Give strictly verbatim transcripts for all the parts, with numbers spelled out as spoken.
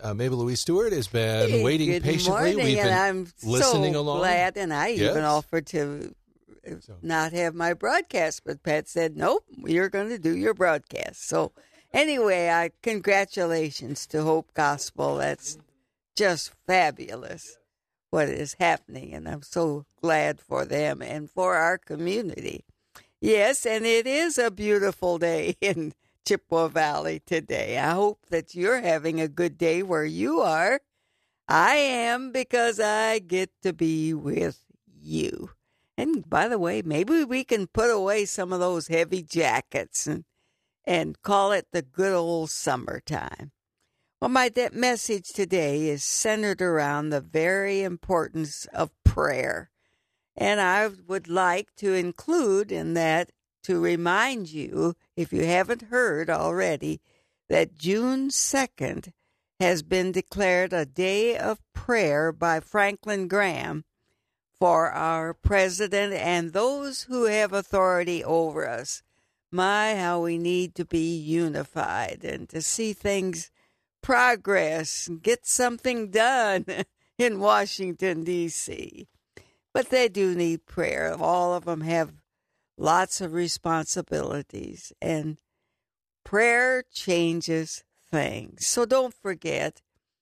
Uh, Mabel Louise Stewart has been Hey, waiting good patiently. morning, We've been and I'm listening so along. glad, and I Yes. even offered to So. not have my broadcast, but Pat said, nope, you're going to do your broadcast. So anyway, I congratulations to Hope Gospel. That's just fabulous what is happening, and I'm so glad for them and for our community. Yes, and it is a beautiful day in Chippewa Valley today. I hope that you're having a good day where you are. I am, because I get to be with you. And by the way, maybe we can put away some of those heavy jackets and and call it the good old summertime. Well, my de- message today is centered around the very importance of prayer. And I would like to include in that to remind you, if you haven't heard already, that June second has been declared a day of prayer by Franklin Graham for our president and those who have authority over us. My, how we need to be unified and to see things progress and get something done in Washington, D C But they do need prayer. All of them have lots of responsibilities, and prayer changes things. So don't forget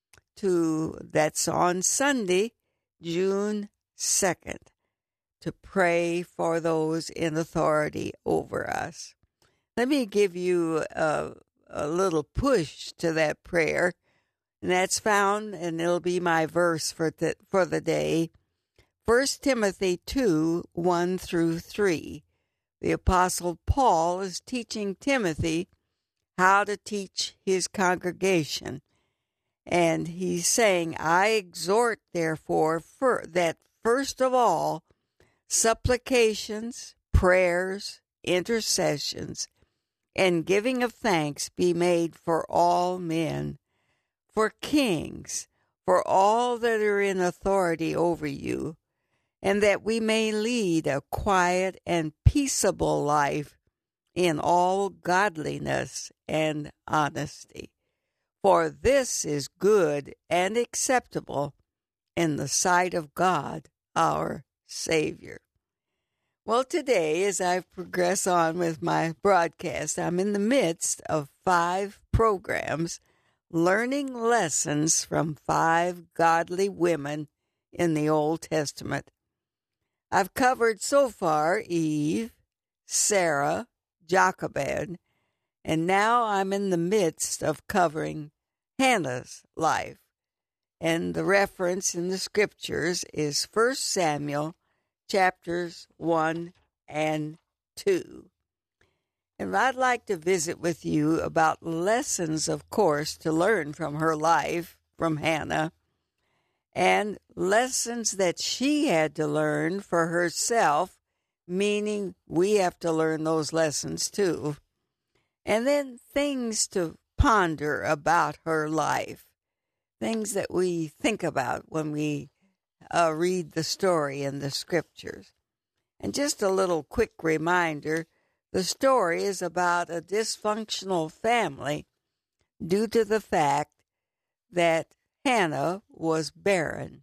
to, that's on Sunday, June second, to pray for those in authority over us. Let me give you a, a little push to that prayer, and that's found, and it'll be my verse for the, for the day, First Timothy two, one through three. The Apostle Paul is teaching Timothy how to teach his congregation. And he's saying, I exhort, therefore, for, that first of all, supplications, prayers, intercessions, and giving of thanks be made for all men, for kings, for all that are in authority over you, and that we may lead a quiet and peaceable life in all godliness and honesty. For this is good and acceptable in the sight of God, our Savior. Well, today, as I progress on with my broadcast, I'm in the midst of five programs learning lessons from five godly women in the Old Testament. I've covered so far Eve, Sarah, Jochebed, and now I'm in the midst of covering Hannah's life. And the reference in the scriptures is First Samuel chapters one and two. And I'd like to visit with you about lessons, of course, to learn from her life, from Hannah, and lessons that she had to learn for herself, meaning we have to learn those lessons too. And then things to ponder about her life, things that we think about when we uh, read the story in the scriptures. And just a little quick reminder, the story is about a dysfunctional family due to the fact that Hannah was barren.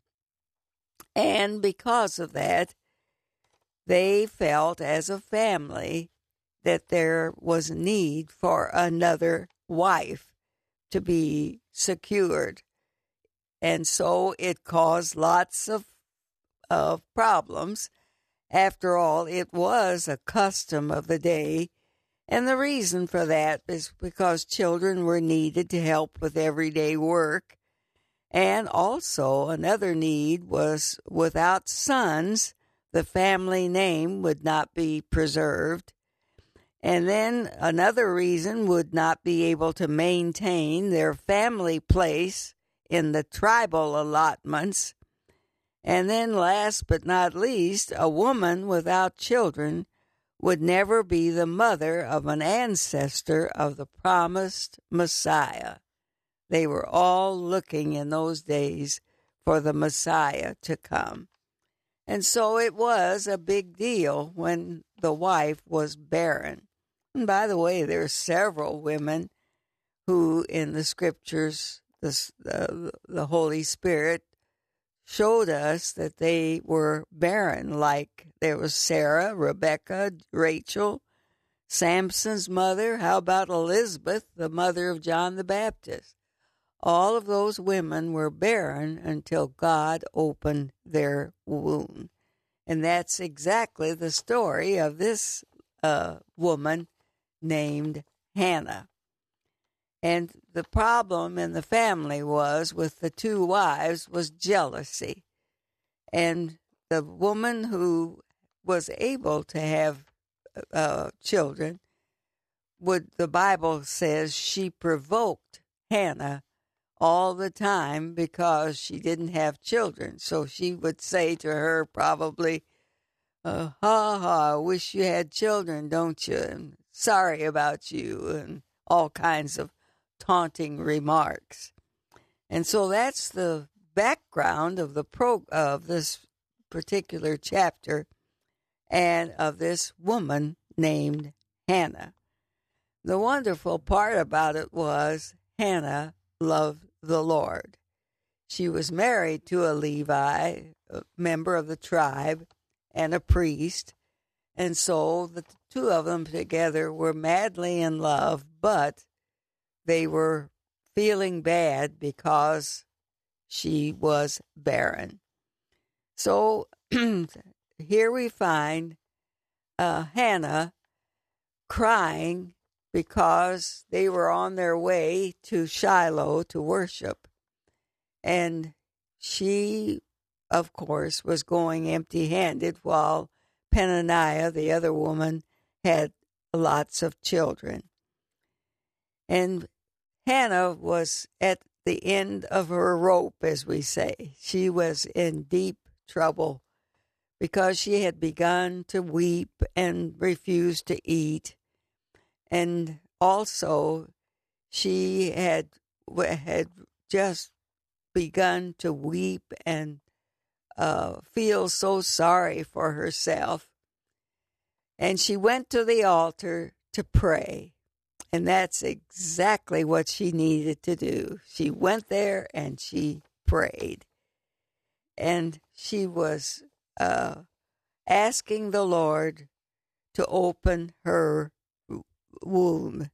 And because of that, they felt as a family that there was a need for another wife to be secured. And so it caused lots of, of problems. After all, it was a custom of the day. And the reason for that is because children were needed to help with everyday work. And also another need was without sons, the family name would not be preserved. And then another reason would not be able to maintain their family place in the tribal allotments. And then last but not least, a woman without children would never be the mother of an ancestor of the promised Messiah. They were all looking in those days for the Messiah to come. And so it was a big deal when the wife was barren. And by the way, there are several women who in the scriptures the, the, the Holy Spirit showed us that they were barren, like there was Sarah, Rebecca, Rachel, Samson's mother. How about Elizabeth, the mother of John the Baptist? All of those women were barren until God opened their womb. And that's exactly the story of this uh, woman named Hannah. And the problem in the family was with the two wives was jealousy. And the woman who was able to have uh, children, would the Bible says she provoked Hannah all the time because she didn't have children. So she would say to her probably, uh, ha ha, I wish you had children, don't you? And sorry about you, and all kinds of taunting remarks. And so that's the background of the pro of this particular chapter and of this woman named Hannah. The wonderful part about it was Hannah loved the Lord. She was married to a Levi, a member of the tribe, and a priest. And so the two of them together were madly in love, but they were feeling bad because she was barren. So here we find uh, Hannah crying because they were on their way to Shiloh to worship. And she, of course, was going empty-handed while Peninnah, the other woman, had lots of children. And Hannah was at the end of her rope, as we say. She was in deep trouble because she had begun to weep and refused to eat. And also, she had had just begun to weep and uh, feel so sorry for herself. And she went to the altar to pray. And that's exactly what she needed to do. She went there and she prayed. And she was uh, asking the Lord to open her womb.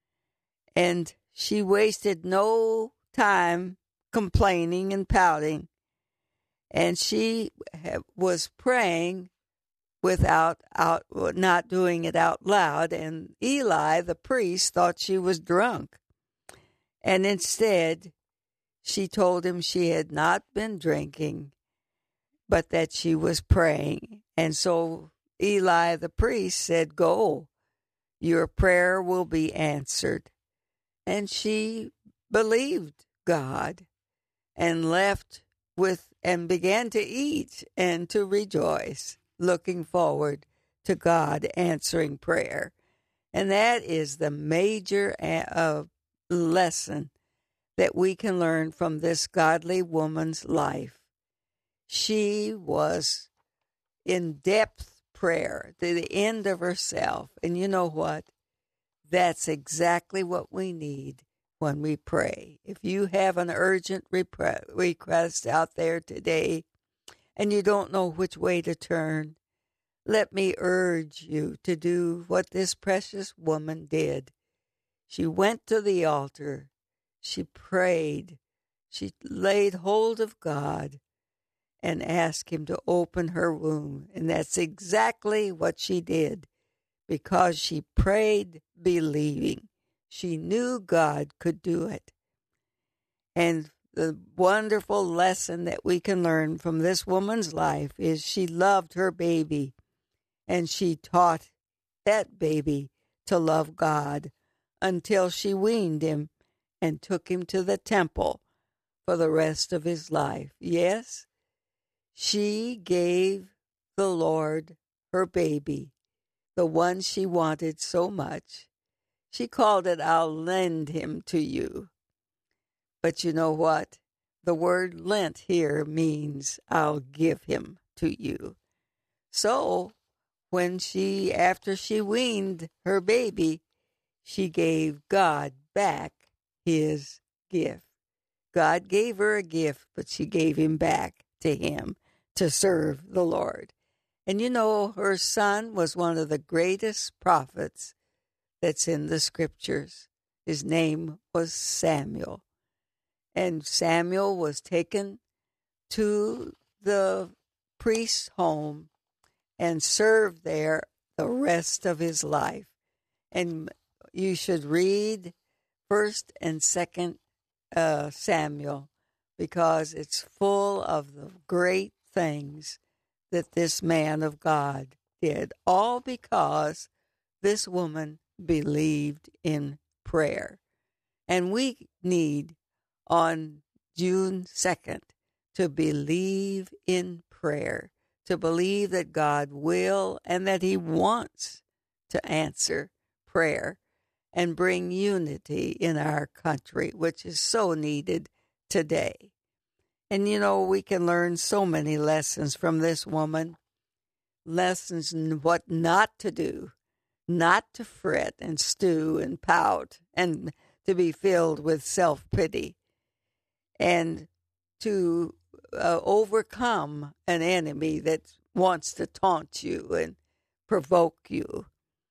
And she wasted no time complaining and pouting. And she was praying without out, not doing it out loud. And Eli, the priest, thought she was drunk. And instead, she told him she had not been drinking, but that she was praying. And so Eli, the priest, said, "Go, your prayer will be answered." And she believed God and left with and began to eat and to rejoice, looking forward to God answering prayer. And that is the major uh, lesson that we can learn from this godly woman's life. She was in depth prayer to the end of herself. And you know what? That's exactly what we need when we pray. If you have an urgent repre- request out there today and you don't know which way to turn, let me urge you to do what this precious woman did. She went to the altar. She prayed. She laid hold of God and asked him to open her womb. And that's exactly what she did, because she prayed believing. She knew God could do it. And the wonderful lesson that we can learn from this woman's life is she loved her baby, and she taught that baby to love God until she weaned him and took him to the temple for the rest of his life. Yes, she gave the Lord her baby, the one she wanted so much. She called it, "I'll lend him to you." But you know what? The word lent here means I'll give him to you. So when she, after she weaned her baby, she gave God back his gift. God gave her a gift, but she gave him back to him to serve the Lord. And you know, her son was one of the greatest prophets that's in the scriptures. His name was Samuel. And Samuel was taken to the priest's home and served there the rest of his life. And you should read First and Second uh, Samuel, because it's full of the great things that this man of God did, all because this woman believed in prayer. And we need on June second to believe in prayer, to believe that God will and that he wants to answer prayer and bring unity in our country, which is so needed today. And, you know, we can learn so many lessons from this woman, lessons in what not to do, not to fret and stew and pout and to be filled with self-pity, and to uh, overcome an enemy that wants to taunt you and provoke you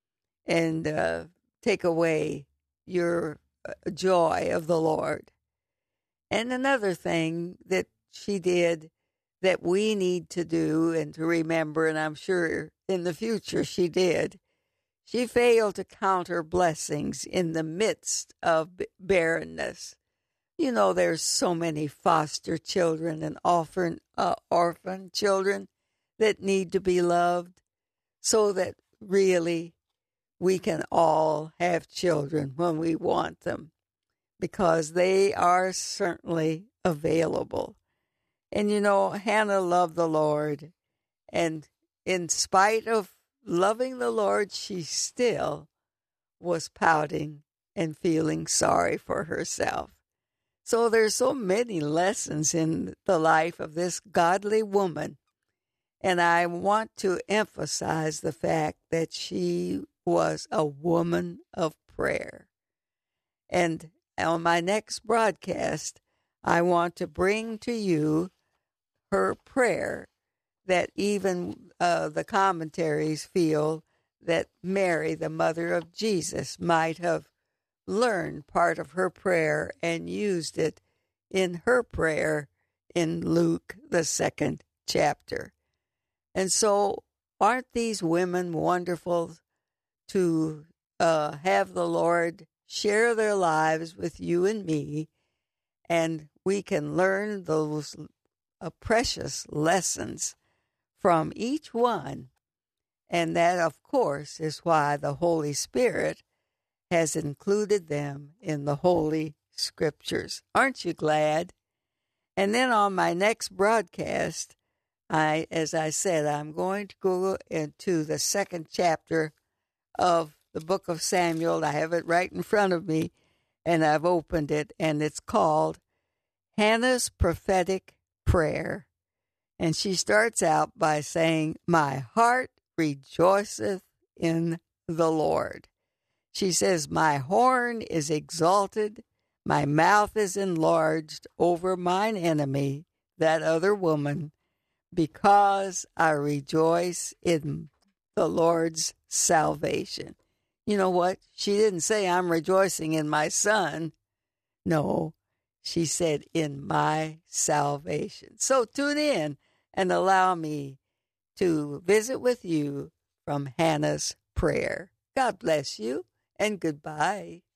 and uh, take away your uh, joy of the Lord. And another thing that she did that we need to do and to remember, and I'm sure in the future she did, she failed to count her blessings in the midst of barrenness. You know, there's so many foster children and orphan, uh, orphan children that need to be loved, so that really we can all have children when we want them, because they are certainly available. And, you know, Hannah loved the Lord, and in spite of loving the Lord, she still was pouting and feeling sorry for herself. So there's so many lessons in the life of this godly woman, and I want to emphasize the fact that she was a woman of prayer. And on my next broadcast, I want to bring to you her prayer that even uh, the commentaries feel that Mary, the mother of Jesus, might have learned part of her prayer and used it in her prayer in Luke, the second chapter. And so aren't these women wonderful to uh, have the Lord share their lives with you and me, and we can learn those uh, precious lessons from each one. And that, of course, is why the Holy Spirit has included them in the Holy Scriptures. Aren't you glad? And then on my next broadcast, I, as I said, I'm going to go into the second chapter of the book of Samuel. I have it right in front of me, and I've opened it, and it's called Hannah's Prophetic Prayer. And she starts out by saying, "My heart rejoiceth in the Lord." She says, "My horn is exalted, my mouth is enlarged over mine enemy," that other woman, "because I rejoice in the Lord's salvation." You know what? She didn't say, "I'm rejoicing in my son." No, she said, "in my salvation." So tune in and allow me to visit with you from Hannah's prayer. God bless you, and goodbye.